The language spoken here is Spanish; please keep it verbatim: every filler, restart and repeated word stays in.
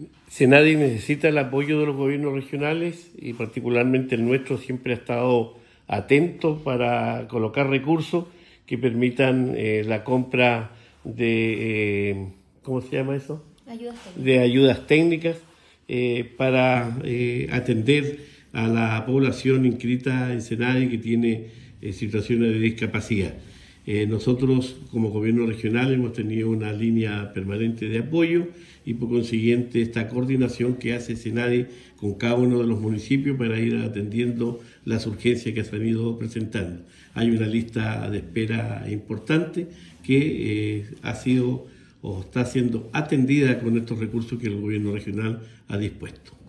Senadi necesita el apoyo de los gobiernos regionales y particularmente el nuestro siempre ha estado atento para colocar recursos que permitan eh, la compra de, eh, ¿cómo se llama eso? Ayudas técnicas. De ayudas técnicas eh, para eh, atender a la población inscrita en Senadi que tiene eh, situaciones de discapacidad. Eh, nosotros como gobierno regional hemos tenido una línea permanente de apoyo y por consiguiente esta coordinación que hace Senadi con cada uno de los municipios para ir atendiendo las urgencias que se han ido presentando. Hay una lista de espera importante que eh, ha sido o está siendo atendida con estos recursos que el gobierno regional ha dispuesto.